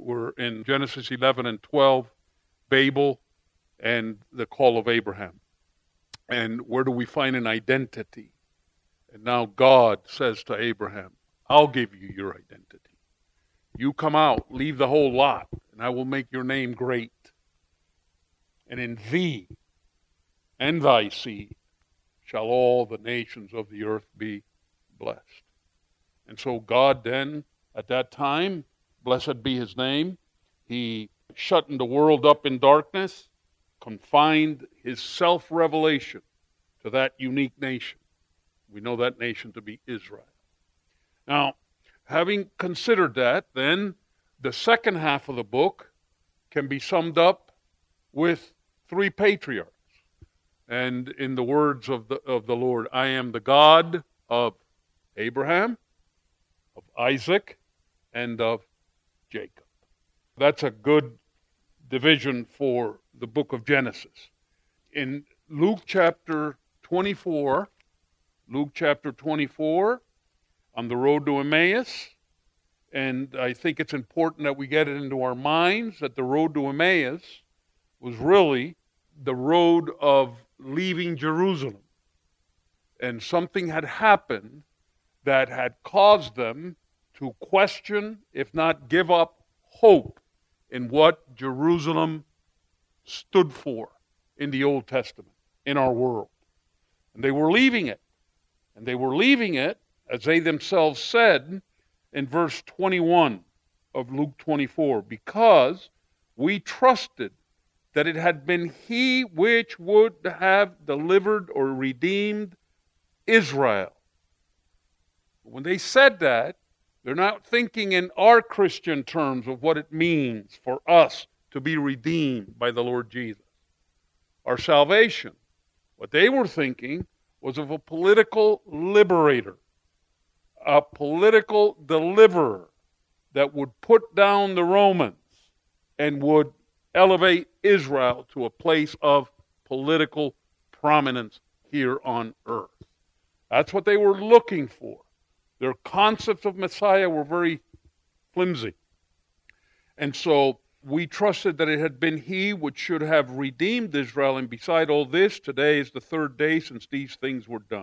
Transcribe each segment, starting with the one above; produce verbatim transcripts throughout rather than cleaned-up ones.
We're in Genesis eleven and twelve, Babel, and the call of Abraham. And where do we find an identity? And now God says to Abraham, I'll give you your identity. You come out, leave the whole lot, and I will make your name great. And in thee and thy seed shall all the nations of the earth be blessed. And so God then, at that time, blessed be his name, he shutting the world up in darkness, confined his self-revelation to that unique nation. We know that nation to be Israel. Now, having considered that, then the second half of the book can be summed up with three patriarchs. And in the words of the of the Lord, I am the God of Abraham, of Isaac, and of Jacob. That's a good division for the book of Genesis. In Luke chapter twenty-four, Luke chapter twenty-four, on the road to Emmaus, and I think it's important that we get it into our minds that the road to Emmaus was really the road of leaving Jerusalem. And something had happened that had caused them to question, if not give up, hope in what Jerusalem stood for in the Old Testament, in our world. And they were leaving it. And they were leaving it, as they themselves said in verse twenty-one of Luke twenty-four, because we trusted that it had been he which would have delivered or redeemed Israel. When they said that, they're not thinking in our Christian terms of what it means for us to be redeemed by the Lord Jesus. Our salvation. What they were thinking was of a political liberator, a political deliverer that would put down the Romans and would elevate Israel to a place of political prominence here on earth. That's what they were looking for. Their concepts of Messiah were very flimsy. And so we trusted that it had been he which should have redeemed Israel, and beside all this, today is the third day since these things were done.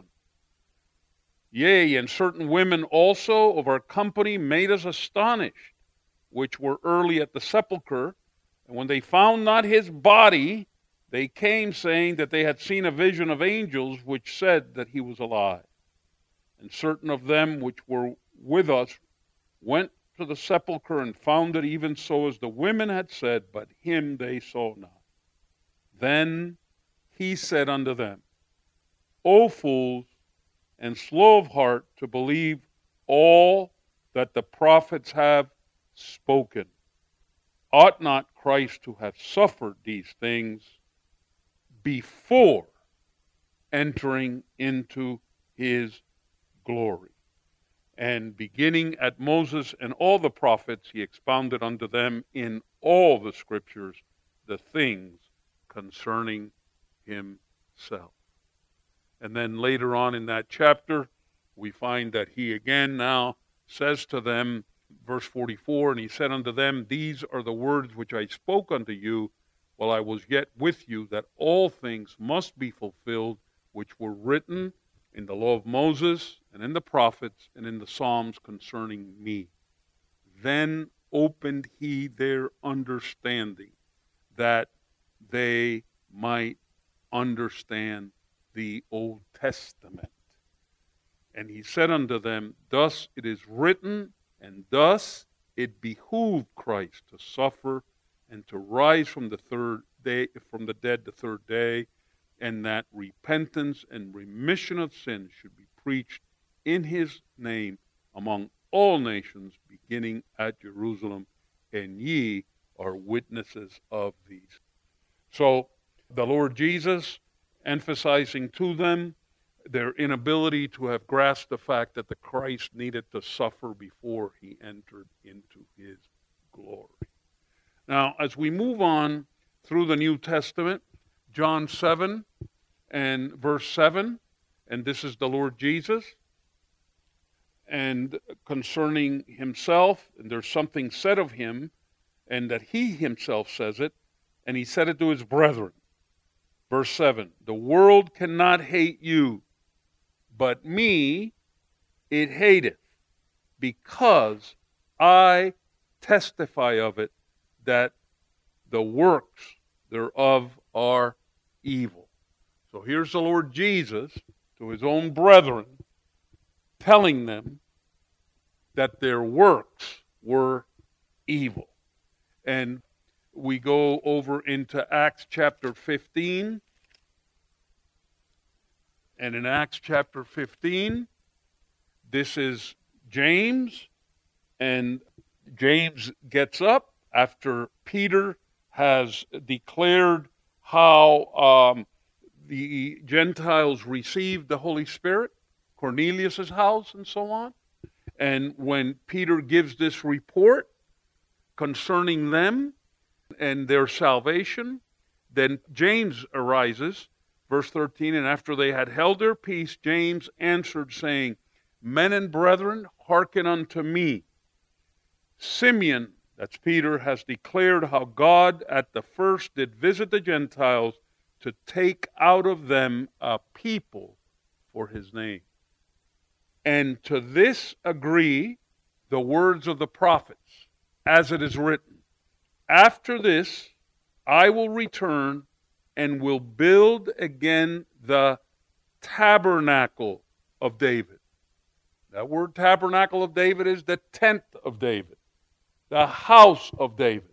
Yea, and certain women also of our company made us astonished, which were early at the sepulchre, and when they found not his body, they came saying that they had seen a vision of angels which said that he was alive. And certain of them which were with us went to the sepulchre and found it even so as the women had said, but him they saw not. Then he said unto them, O fools, and slow of heart to believe all that the prophets have spoken. Ought not Christ to have suffered these things before entering into his glory? And beginning at Moses and all the prophets, he expounded unto them in all the scriptures the things concerning himself. And then later on in that chapter, we find that he again now says to them, verse forty-four, and he said unto them, These are the words which I spoke unto you while I was yet with you, that all things must be fulfilled which were written in the law of Moses, and in the prophets, and in the Psalms concerning me. Then opened he their understanding, that they might understand the Old Testament. And he said unto them, Thus it is written, and thus it behooved Christ to suffer and to rise from the third day, from the dead the third day, and that repentance and remission of sins should be preached in his name among all nations, beginning at Jerusalem, and ye are witnesses of these. So the Lord Jesus emphasizing to them their inability to have grasped the fact that the Christ needed to suffer before he entered into his glory. Now, as we move on through the New Testament, John seven and verse seven, and this is the Lord Jesus, and concerning himself, and there's something said of him and that he himself says it, and he said it to his brethren. Verse seven, the world cannot hate you, but me it hateth, because I testify of it, that the works thereof are evil. So here's the Lord Jesus to his own brethren, telling them that their works were evil. And we go over into Acts chapter fifteen. And in Acts chapter fifteen, this is James. And James gets up after Peter has declared how um, the Gentiles received the Holy Spirit, Cornelius' house and so on. And when Peter gives this report concerning them and their salvation, then James arises, verse thirteen, and after they had held their peace, James answered, saying, Men and brethren, hearken unto me. Simeon, that's Peter, has declared how God at the first did visit the Gentiles to take out of them a people for his name. And to this agree the words of the prophets, as it is written, After this I will return and will build again the tabernacle of David. That word tabernacle of David is the tent of David, the house of David.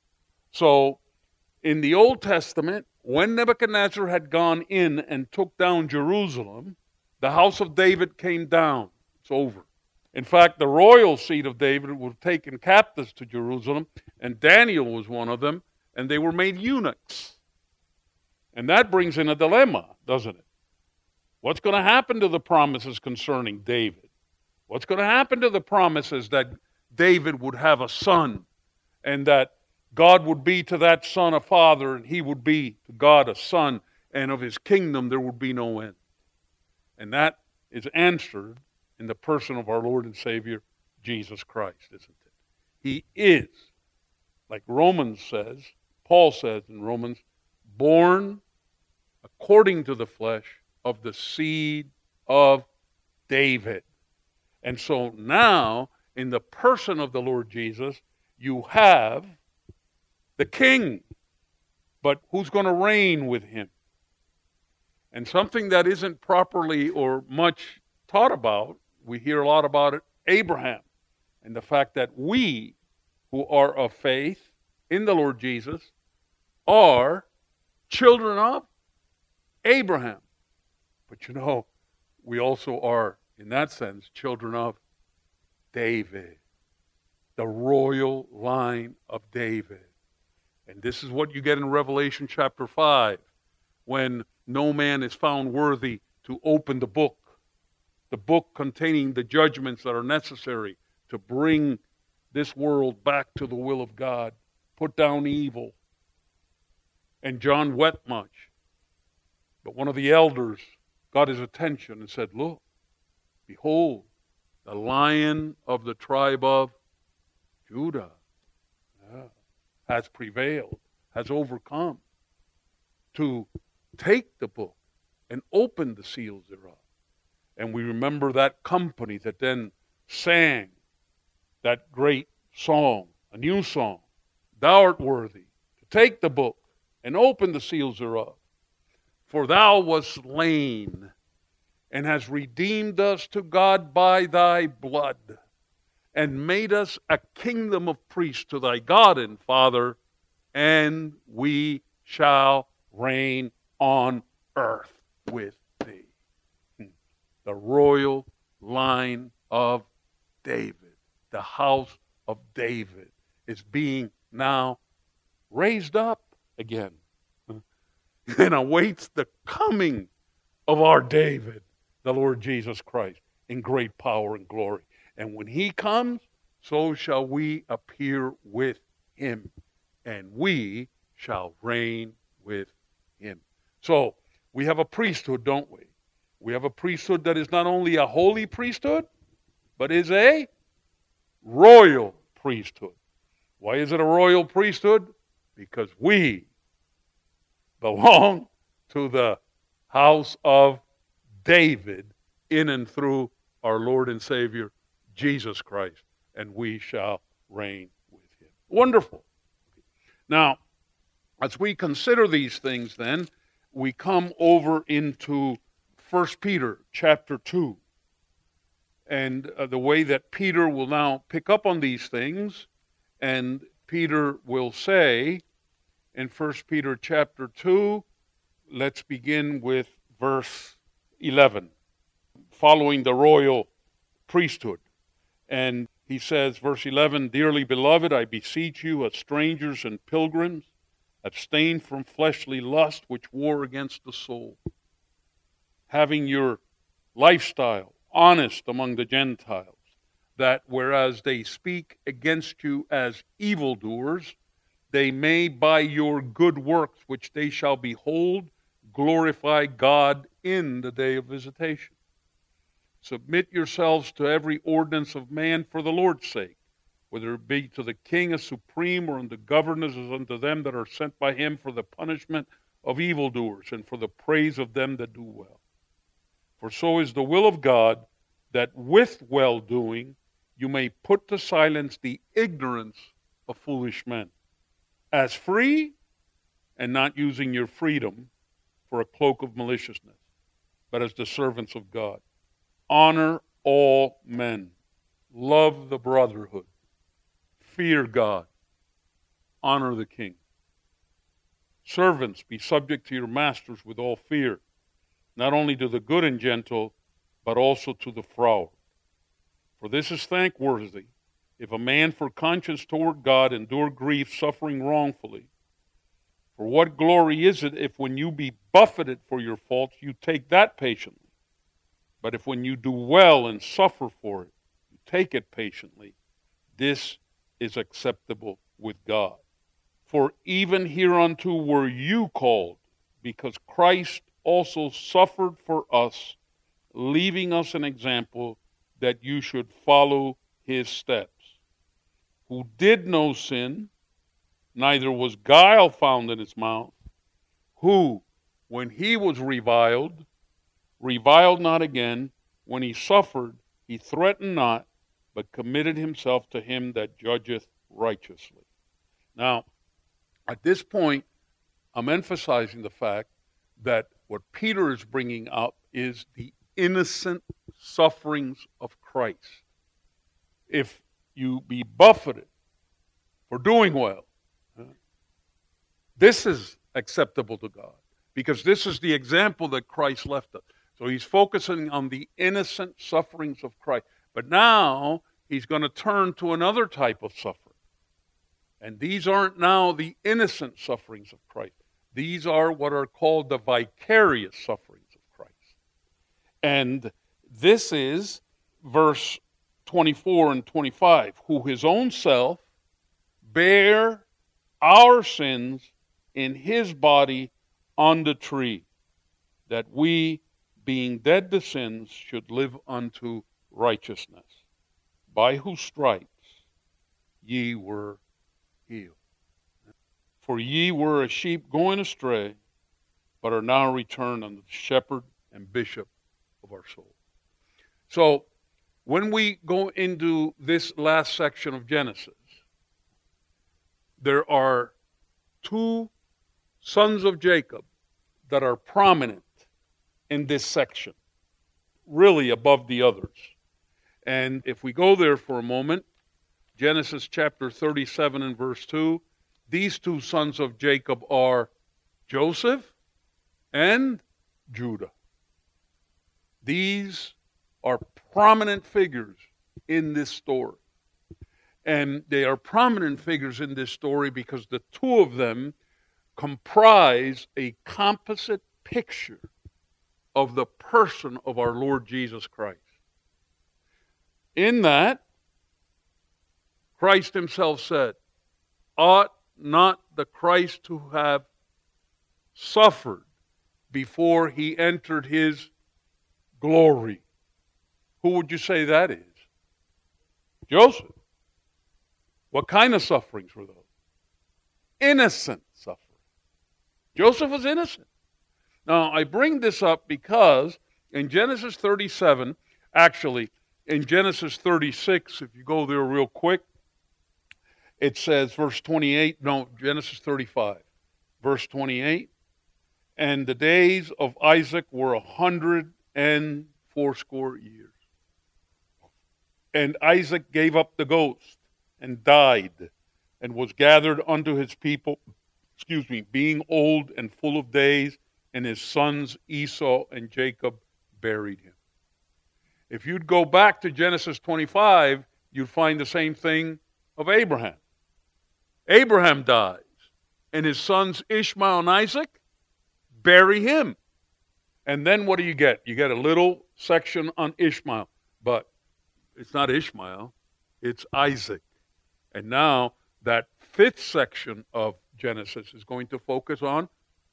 So in the Old Testament, when Nebuchadnezzar had gone in and took down Jerusalem, the house of David came down. It's over. In fact, the royal seat of David was taken captives to Jerusalem, and Daniel was one of them, and they were made eunuchs. And that brings in a dilemma, doesn't it? What's going to happen to the promises concerning David? What's going to happen to the promises that David would have a son, and that God would be to that son a father, and he would be to God a son, and of his kingdom there would be no end? And that is answered in the person of our Lord and Savior, Jesus Christ, isn't it? He is, like Romans says, Paul says in Romans, born according to the flesh of the seed of David. And so now, in the person of the Lord Jesus, you have the king. But who's going to reign with him? And something that isn't properly or much taught about, we hear a lot about it, Abraham, and the fact that we who are of faith in the Lord Jesus are children of Abraham. But you know, we also are, in that sense, children of David, the royal line of David. And this is what you get in Revelation chapter five, when no man is found worthy to open the book, the book containing the judgments that are necessary to bring this world back to the will of God, put down evil. And John wept much. But one of the elders got his attention and said, Look, behold, the Lion of the tribe of Judah yeah, has prevailed, has overcome, to take the book and open the seals thereof. And we remember that company that then sang that great song, a new song, Thou art worthy to take the book and open the seals thereof. For thou wast slain and hast redeemed us to God by thy blood, and made us a kingdom of priests to thy God and Father, and we shall reign on earth with thee. The royal line of David, the house of David, is being now raised up again and awaits the coming of our David, the Lord Jesus Christ, in great power and glory. And when he comes, so shall we appear with him, and we shall reign with him. So, we have a priesthood, don't we? We have a priesthood that is not only a holy priesthood, but is a royal priesthood. Why is it a royal priesthood? Because we belong to the house of David in and through our Lord and Savior, Jesus Christ, and we shall reign with him. Wonderful. Now, as we consider these things then, we come over into First Peter chapter two. And uh, the way that Peter will now pick up on these things, and Peter will say in First Peter chapter two, let's begin with verse eleven, following the royal priesthood. And he says, verse eleven, "Dearly beloved, I beseech you, as strangers and pilgrims, abstain from fleshly lust which war against the soul, having your lifestyle honest among the Gentiles, that whereas they speak against you as evildoers, they may by your good works which they shall behold glorify God in the day of visitation. Submit yourselves to every ordinance of man for the Lord's sake, whether it be to the king as supreme or unto governors as unto them that are sent by him for the punishment of evildoers and for the praise of them that do well. For so is the will of God, that with well-doing you may put to silence the ignorance of foolish men, as free and not using your freedom for a cloak of maliciousness, but as the servants of God. Honor all men. Love the brotherhood. Fear God. Honor the king. Servants, be subject to your masters with all fear, not only to the good and gentle, but also to the froward. For this is thankworthy, if a man for conscience toward God endure grief, suffering wrongfully. For what glory is it if when you be buffeted for your faults, you take that patiently? But if when you do well and suffer for it, you take it patiently, this is acceptable with God. For even hereunto were you called, because Christ also suffered for us, leaving us an example that you should follow his steps, who did no sin, neither was guile found in his mouth, who, when he was reviled, reviled not again, when he suffered, he threatened not, but committed himself to him that judgeth righteously. Now, at this point, I'm emphasizing the fact that what Peter is bringing up is the innocent sufferings of Christ. If you be buffeted for doing well, this is acceptable to God, because this is the example that Christ left us. So he's focusing on the innocent sufferings of Christ. But now he's going to turn to another type of suffering. And these aren't now the innocent sufferings of Christ. These are what are called the vicarious sufferings of Christ. And this is verse twenty-four and twenty-five, who his own self bare our sins in his body on the tree, that we, being dead to sins, should live unto righteousness, by whose stripes ye were healed. For ye were a sheep going astray, but are now returned unto the shepherd and bishop of our soul. So, when we go into this last section of Genesis, there are two sons of Jacob that are prominent in this section, really above the others. And if we go there for a moment, Genesis chapter thirty-seven and verse two, these two sons of Jacob are Joseph and Judah. These are prominent figures in this story. And they are prominent figures in this story because the two of them comprise a composite picture of the person of our Lord Jesus Christ. In that, Christ himself said, ought not the Christ to have suffered before he entered his glory? Who would you say that is? Joseph. What kind of sufferings were those? Innocent suffering. Joseph was innocent. Now, I bring this up because in Genesis thirty-seven, actually, in Genesis thirty-six, if you go there real quick, it says, verse twenty-eight, no, Genesis thirty-five, verse twenty-eight, and the days of Isaac were a hundred and fourscore years. And Isaac gave up the ghost and died, and was gathered unto his people, excuse me, being old and full of days, and his sons Esau and Jacob buried him. If you'd go back to Genesis twenty-five, you'd find the same thing of Abraham. Abraham dies, and his sons Ishmael and Isaac bury him. And then what do you get? You get a little section on Ishmael, but it's not Ishmael, it's Isaac. And now that fifth section of Genesis is going to focus on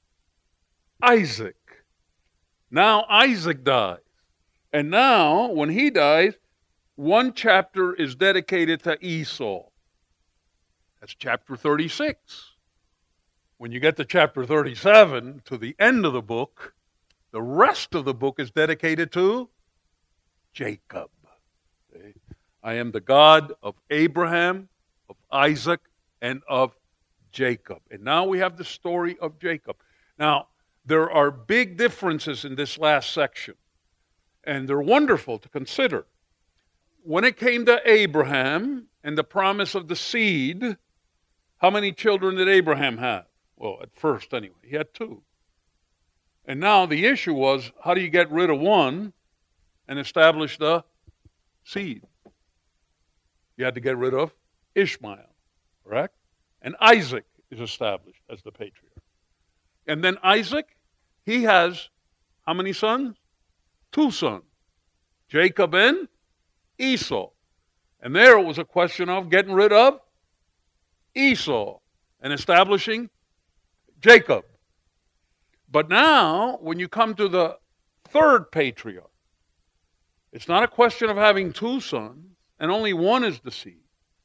Isaac. Now Isaac dies. And now, when he dies, one chapter is dedicated to Esau. That's chapter thirty-six. When you get to chapter thirty-seven, to the end of the book, the rest of the book is dedicated to Jacob. I am the God of Abraham, of Isaac, and of Jacob. And now we have the story of Jacob. Now, there are big differences in this last section, and they're wonderful to consider. When it came to Abraham and the promise of the seed, how many children did Abraham have? Well, at first anyway, he had two. And now the issue was, how do you get rid of one and establish the seed? You had to get rid of Ishmael, correct? And Isaac is established as the patriarch. And then Isaac, he has how many sons? Two sons, Jacob and Esau. And there it was a question of getting rid of Esau and establishing Jacob. But now, when you come to the third patriarch, it's not a question of having two sons, and only one is the seed,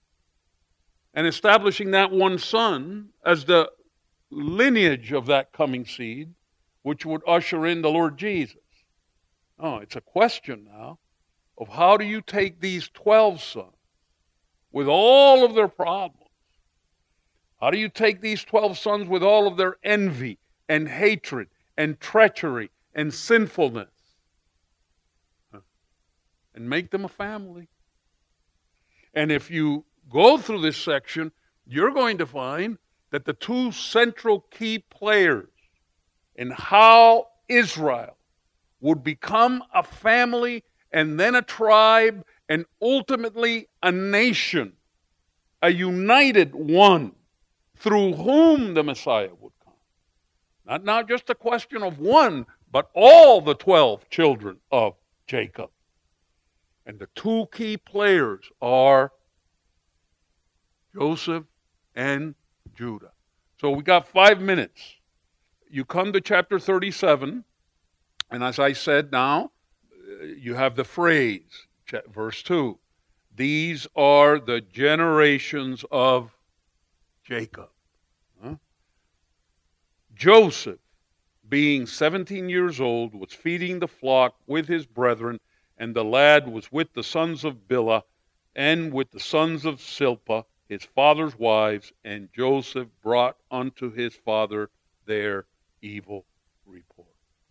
and establishing that one son as the lineage of that coming seed, which would usher in the Lord Jesus. Oh, it's a question now of how do you take these twelve sons with all of their problems? How do you take these twelve sons with all of their envy and hatred and treachery and sinfulness and make them a family? And if you go through this section, you're going to find that the two central key players in how Israel would become a family and then a tribe and ultimately a nation, a united one through whom the Messiah would come. Not, not just a question of one, but all the twelve children of Jacob. And the two key players are Joseph and Judah. So we got five minutes. You come to chapter thirty-seven, and as I said now, you have the phrase, verse two. These are the generations of Jacob. Huh? Joseph, being seventeen years old, was feeding the flock with his brethren, and the lad was with the sons of Bilhah and with the sons of Silpah, his father's wives, and Joseph brought unto his father their evil report.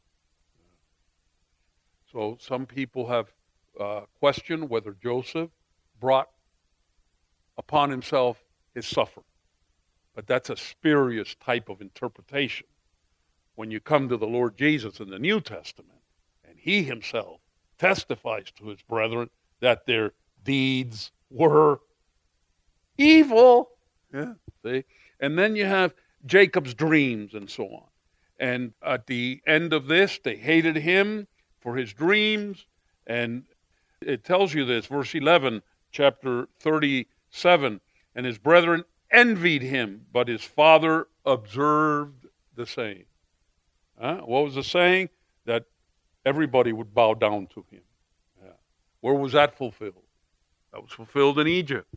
So some people have uh, questioned whether Joseph brought upon himself his suffering. But that's a spurious type of interpretation. When you come to the Lord Jesus in the New Testament, and he himself testifies to his brethren that their deeds were evil. Yeah, see? And then you have Jacob's dreams and so on. And at the end of this, they hated him for his dreams. And it tells you this, verse eleven, chapter thirty-seven. And his brethren envied him, but his father observed the same. Huh? What was the saying? That everybody would bow down to him. Yeah. Where was that fulfilled? That was fulfilled in Egypt.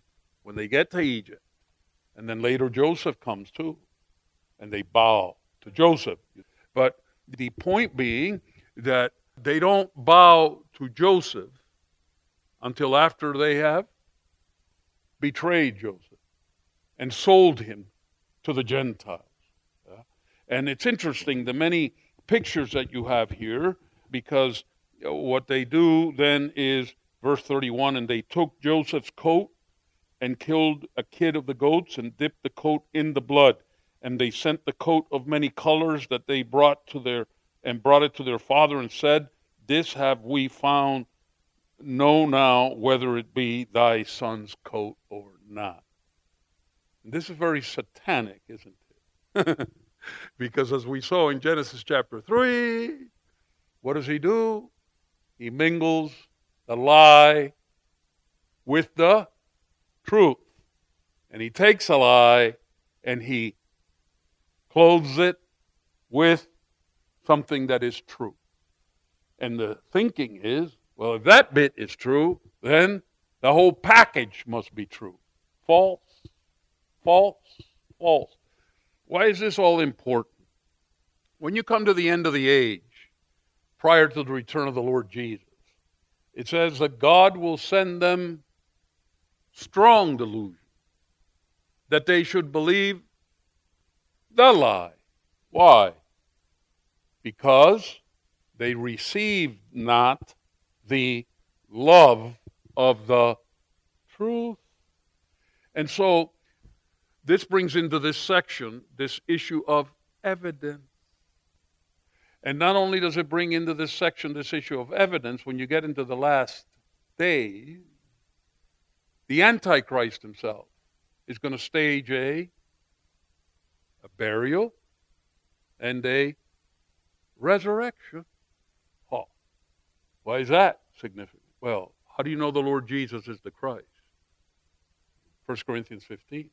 when they get to Egypt. And then later Joseph comes too. And they bow to Joseph. But the point being that they don't bow to Joseph until after they have betrayed Joseph and sold him to the Gentiles. Yeah? And it's interesting, the many pictures that you have here, because what they do then is, verse thirty-one, and they took Joseph's coat and killed a kid of the goats and dipped the coat in the blood. And they sent the coat of many colors that they brought to their, and brought it to their father and said, this have we found. Know now whether it be thy son's coat or not. And this is very satanic, isn't it? Because as we saw in Genesis chapter three, what does he do? He mingles the lie with the truth. And he takes a lie and he clothes it with something that is true. And the thinking is, well, if that bit is true, then the whole package must be true. False, false, false. Why is this all important? When you come to the end of the age, prior to the return of the Lord Jesus, it says that God will send them strong delusion, that they should believe the lie. Why? Because they received not the love of the truth. And so this brings into this section this issue of evidence. And not only does it bring into this section this issue of evidence, when you get into the last days, the Antichrist himself is going to stage a, a burial and a resurrection. Oh, why is that significant? Well, how do you know the Lord Jesus is the Christ? First Corinthians fifteen.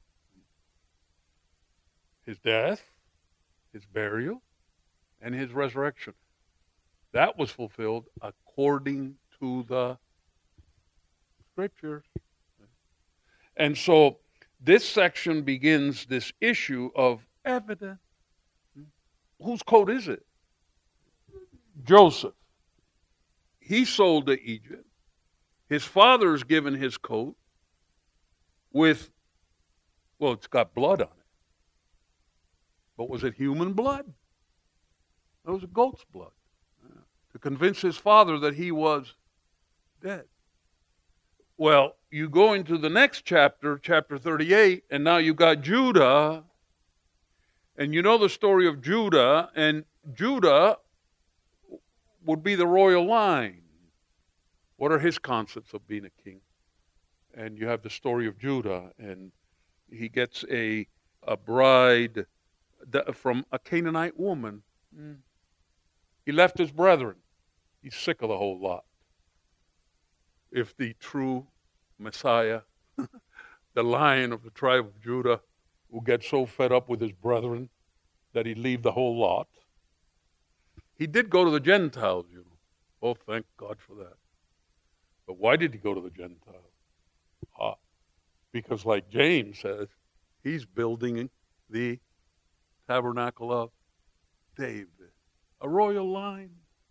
His death, his burial, and his resurrection. That was fulfilled according to the Scriptures. And so this section begins this issue of evidence. Whose coat is it? Joseph. He sold to Egypt. His father's given his coat with, well, it's got blood on it. But was it human blood? It was a goat's blood. Uh, to convince his father that he was dead. Well, you go into the next chapter, chapter thirty-eight, and now you got Judah. And you know the story of Judah, and Judah would be the royal line. What are his concepts of being a king? And you have the story of Judah, and he gets a, a bride from a Canaanite woman. Mm. He left his brethren. He's sick of the whole lot. If the true Messiah, the Lion of the tribe of Judah, will get so fed up with his brethren that he'd leave the whole lot. He did go to the Gentiles, you know. Oh, thank God for that. But why did he go to the Gentiles? Ah, because like James says, he's building the tabernacle of David, a royal line.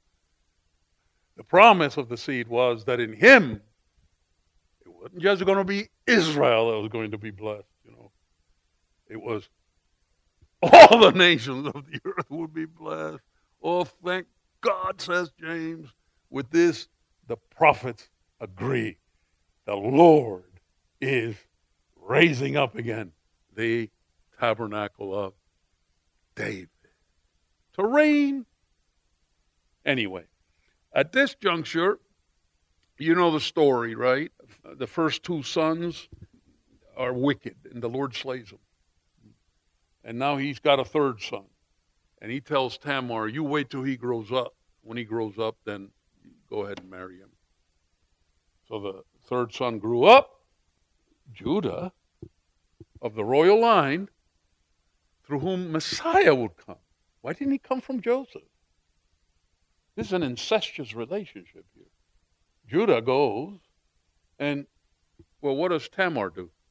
The promise of the seed was that in him, it wasn't just going to be Israel that was going to be blessed, you know. It was all the nations of the earth would be blessed. Oh, thank God, says James. With this, the prophets agree. The Lord is raising up again the tabernacle of David to reign. Anyway, at this juncture, you know the story, right? The first two sons are wicked, and the Lord slays them. And now he's got a third son. And he tells Tamar, you wait till he grows up. When he grows up, then go ahead and marry him. So the third son grew up, Judah, of the royal line, through whom Messiah would come. Why didn't he come from Joseph? This is an incestuous relationship here. Judah goes, and, well, what does Tamar do?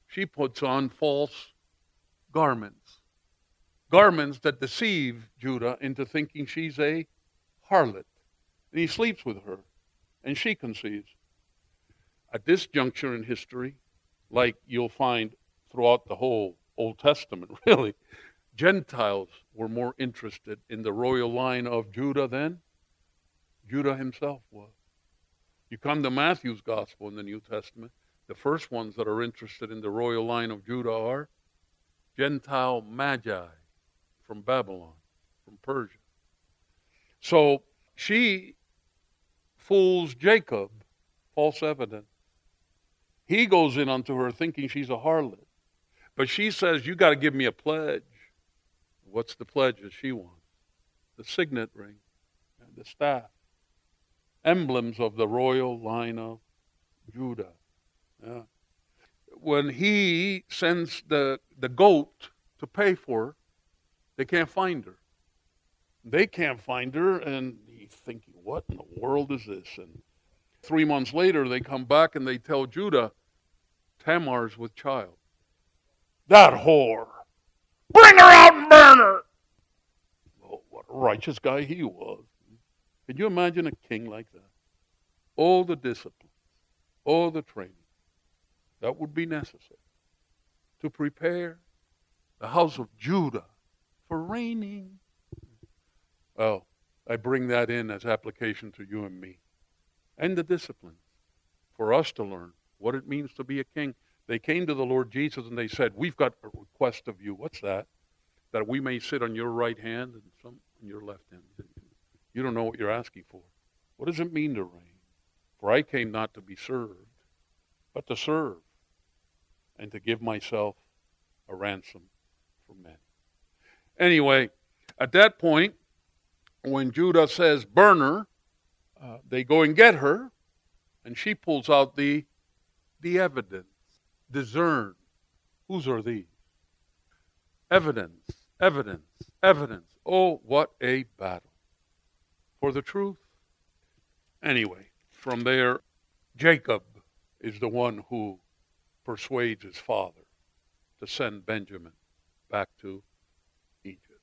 She puts on false garments. Garments that deceive Judah into thinking she's a harlot. And he sleeps with her, and she conceives. At this juncture in history, like you'll find throughout the whole Old Testament, really, Gentiles were more interested in the royal line of Judah than Judah himself was. You come to Matthew's gospel in the New Testament, the first ones that are interested in the royal line of Judah are Gentile magi from Babylon, from Persia. So she fools Jacob, false evidence. He goes in unto her thinking she's a harlot. But she says, you got to give me a pledge. What's the pledge that she wants? The signet ring and the staff. Emblems of the royal line of Judah. Yeah. When he sends the, the goat to pay for her, they can't find her. They can't find her, and he's thinking, what in the world is this? And three months later, they come back and they tell Judah, Tamar's with child. That whore. Bring her out and burn her. Oh, what a righteous guy he was. Can you imagine a king like that? All the discipline, all the training that would be necessary to prepare the house of Judah for reigning. Well, I bring that in as application to you and me. And the discipline for us to learn what it means to be a king. They came to the Lord Jesus and they said, we've got a request of you. What's that? That we may sit on your right hand and some on your left hand. You don't know what you're asking for. What does it mean to reign? For I came not to be served, but to serve, and to give myself a ransom for men. Anyway, at that point, when Judah says, burn her, uh, they go and get her, and she pulls out the, the evidence. Discern. Whose are these? Evidence, evidence, evidence. Oh, what a battle for the truth. Anyway, from there, Jacob is the one who persuades his father to send Benjamin back to Egypt.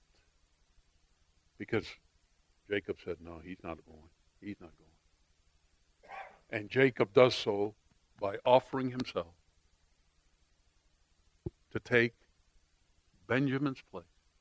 Because Jacob said, no, he's not going. He's not going. And Jacob does so by offering himself to take Benjamin's place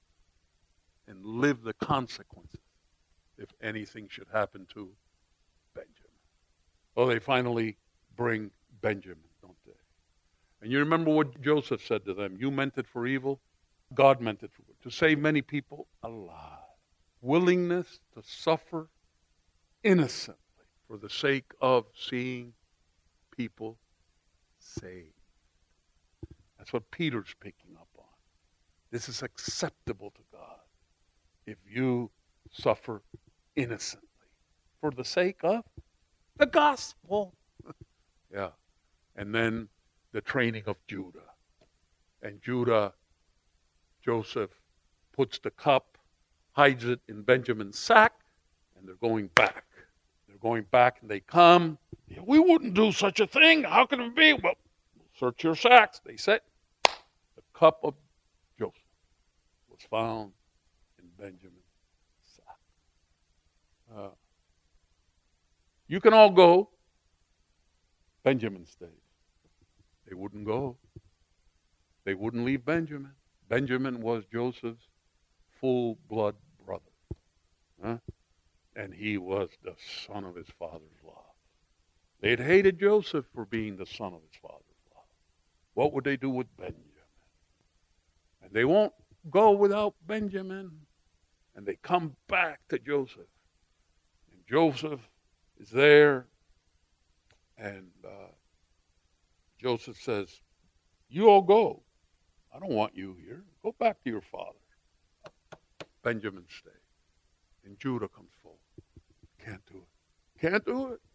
and live the consequences if anything should happen to Benjamin. Well, they finally bring Benjamin, don't they? And you remember what Joseph said to them, you meant it for evil, God meant it for good, to save many people alive. Willingness to suffer innocently for the sake of seeing people saved. That's what Peter's picking up on. This is acceptable to God if you suffer innocently for the sake of the gospel. Yeah. And then the training of Judah. And Judah, Joseph puts the cup, hides it in Benjamin's sack, and they're going back. They're going back and they come. Yeah, we wouldn't do such a thing. How can it be? Well, search your sacks. They said the cup of Joseph was found in Benjamin's sack. Uh, you can all go. Benjamin stays. They wouldn't go. They wouldn't leave Benjamin. Benjamin was Joseph's full-blood brother. Huh? And he was the son of his father's love. They had hated Joseph for being the son of his father's love. What would they do with Benjamin? And they won't go without Benjamin. And they come back to Joseph. And Joseph is there. And uh, Joseph says, you all go. I don't want you here. Go back to your father. Benjamin stays. And Judah comes forward. Can't do it. Can't do it.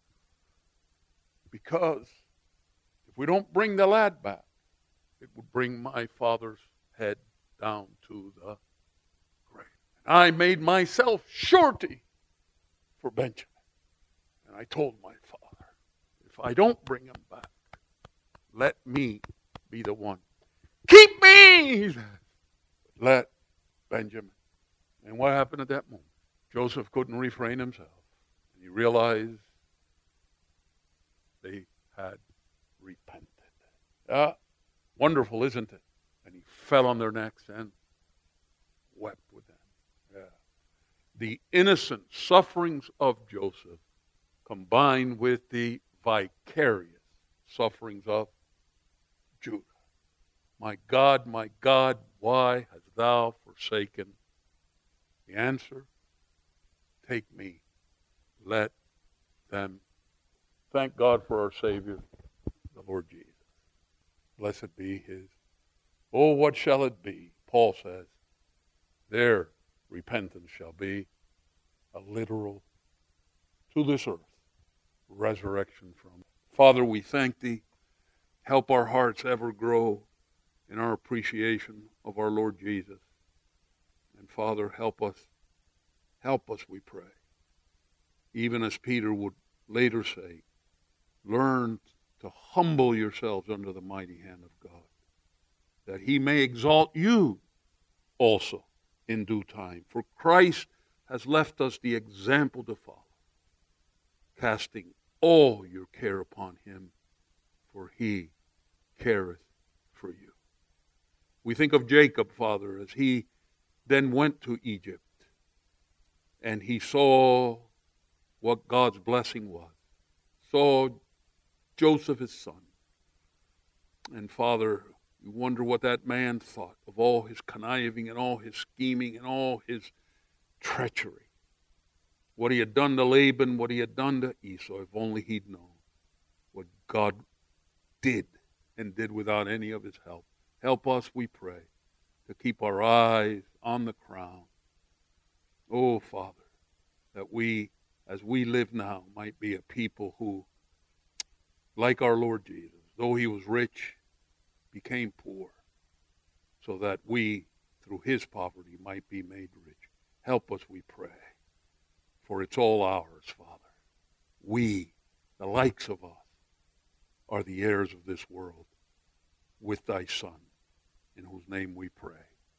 Because if we don't bring the lad back, it would bring my father's head down to the grave. I made myself surety for Benjamin. And I told my father, if I don't bring him back, let me be the one. Keep me, he says. Let Benjamin. And what happened at that moment? Joseph couldn't refrain himself. And he realized they had repented. Ah, wonderful, isn't it? And he fell on their necks and wept with them. Yeah. The innocent sufferings of Joseph combined with the vicarious sufferings of Judah. My God, my God, why hast thou forsaken? The answer, take me, let them. Thank God for our Savior, the Lord Jesus. Blessed be his. Oh, what shall it be? Paul says, their repentance shall be a literal, to this earth, resurrection from it. Father, we thank thee. Help our hearts ever grow in our appreciation of our Lord Jesus. And Father, help us. Help us, we pray. Even as Peter would later say, learn to humble yourselves under the mighty hand of God, that he may exalt you also in due time. For Christ has left us the example to follow, casting all your care upon him, for he careth for you. We think of Jacob, Father, as he then went to Egypt, and he saw what God's blessing was, saw Joseph, his son. And Father, we wonder what that man thought of all his conniving and all his scheming and all his treachery. What he had done to Laban, what he had done to Esau, if only he'd known what God did and did without any of his help. Help us, we pray, to keep our eyes on the crown. Oh, Father, that we, as we live now, might be a people who, like our Lord Jesus, though he was rich, became poor, so that we, through his poverty, might be made rich. Help us, we pray, for it's all ours, Father. We, the likes of us, are the heirs of this world with thy Son, in whose name we pray.